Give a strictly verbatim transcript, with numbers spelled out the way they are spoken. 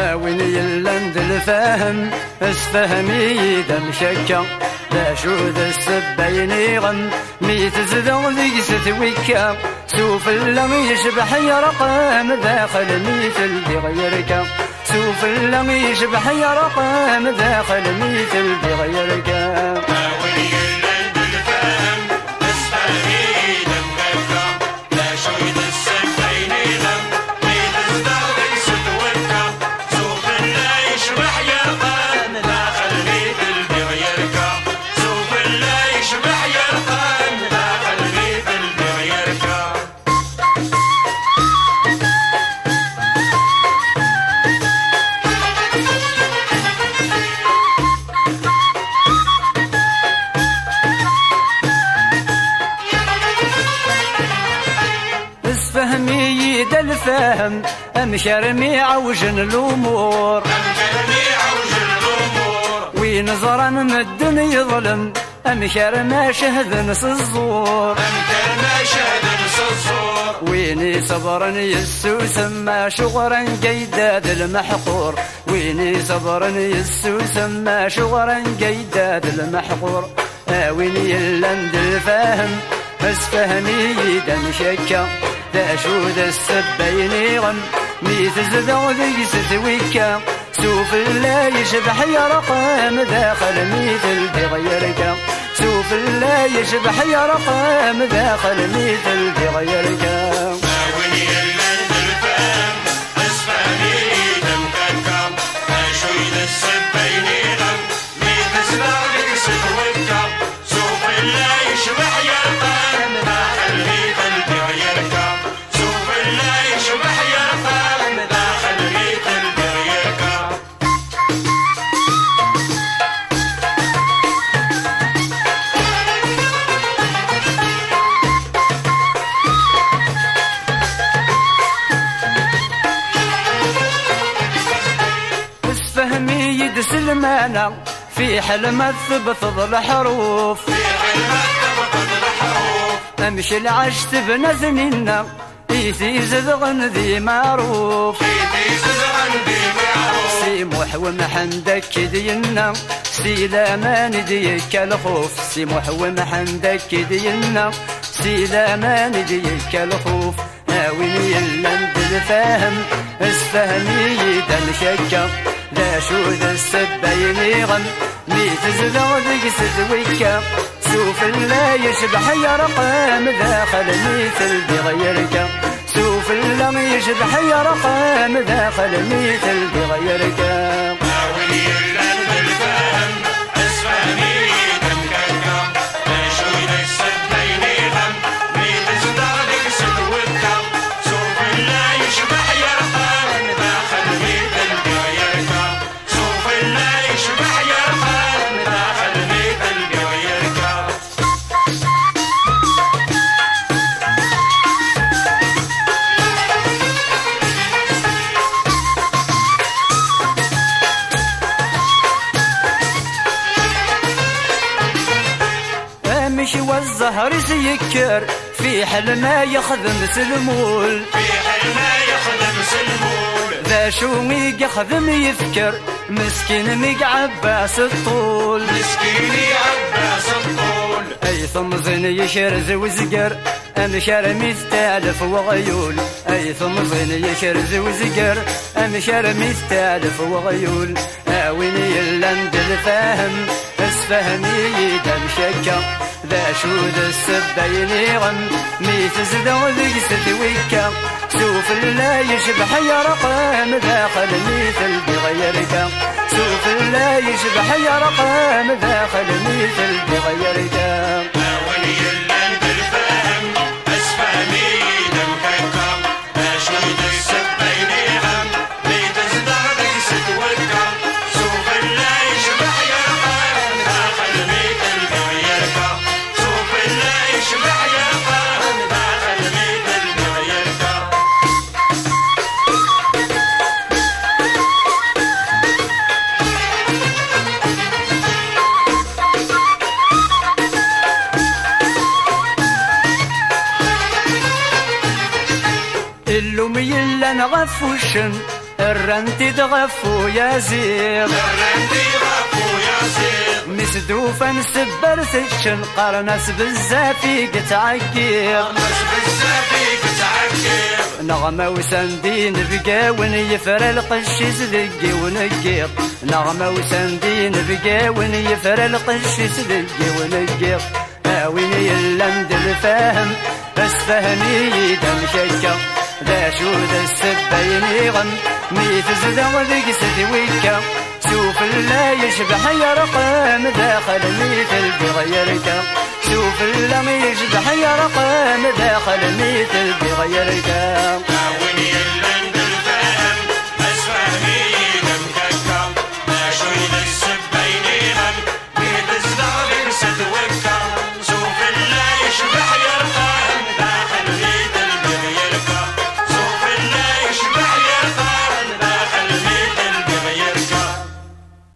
وين يلند الفهم اسفهمي دم شكا لا شود السبين يغم ميت زذو ذي ستويكا سوف اللم يشبح يرقام داخل مثل بغيرك سوف اللم يشبح يرقام داخل مثل بغيرك فهمي يد الفهم امشرمي عوجن الامور امشرمي عوجن الامور وين زرن مدن يظلم امشرما شهد نص الزور امشرما شهد نص الزور ويني صبرن يسو سما شغرا جيداد المحقور ويني صبرن يسو سما شغرا جيداد المحقور ويني اللند الفهم اسفهمي دم شكا لا شود السبين غم ميت زذو ذي ستويكا سوف لا يشبح يرقام داخل مثل بغيرك سوف لا يشبح يرقام داخل مثل بغيرك فهمي يدس المانا في حلم الثبت ظل حروف في حلم الثبت ظل حروف امشي العشت بنزننا ايثي زذغن ذي معروف ايثي زذغن ذي معروف سي محو محمدك دينا سي لامان ديك الخوف سي محو محمدك دينا سي لامان ديك الخوف ناويني اللند الفاهم اسفهمي دم شكا لا شود السبين غم ميت زذو ذي ستويكا سوف لا يشبح يرقام داخل مثل بغيرك سوف لا يشبح يرقام داخل مثل بغيرك مش والزهر سيكر في حلما يخدم سلمول في حلما يخدم سلمول ذا شو ميق يخدم يفكر مسكين ميق عباس الطول مسكين عباس الطول اي ثمزن يشرز وزقر ام شرمي ستالف وغيول اي ثمزن يشرز وزقر ام شرمي ستالف وغيول اويني اللند الفاهم اسفهمي دم شكا ذا شود السبين غم ميت زذو ذي ستويكا سوف لا يشبح يرقام داخل مثل بغيرك سوف لا يشبح يرقام داخل مثل بغيرك اللوم يلا نغفوشن الرنتي تغفو يا زير الرنتي غفو يا زير مسدوفة نسبر الشنقر ناس بزافي قتعقير ناس بزافي قتعقير نغمة وسندين بقى ونيفر القش سلقي ونقير نغمة وسندين بقى ونيفر القش سلقي ونقير وين يلمد الفهم بس فهمي دم شكا ذا شو ذا السبين يغم ميت زدغ ذيك ستويكا شوف لا يشبح يرقم داخل مثل بغيرك شوف لا يشبح يرقم داخل مثل بغيرك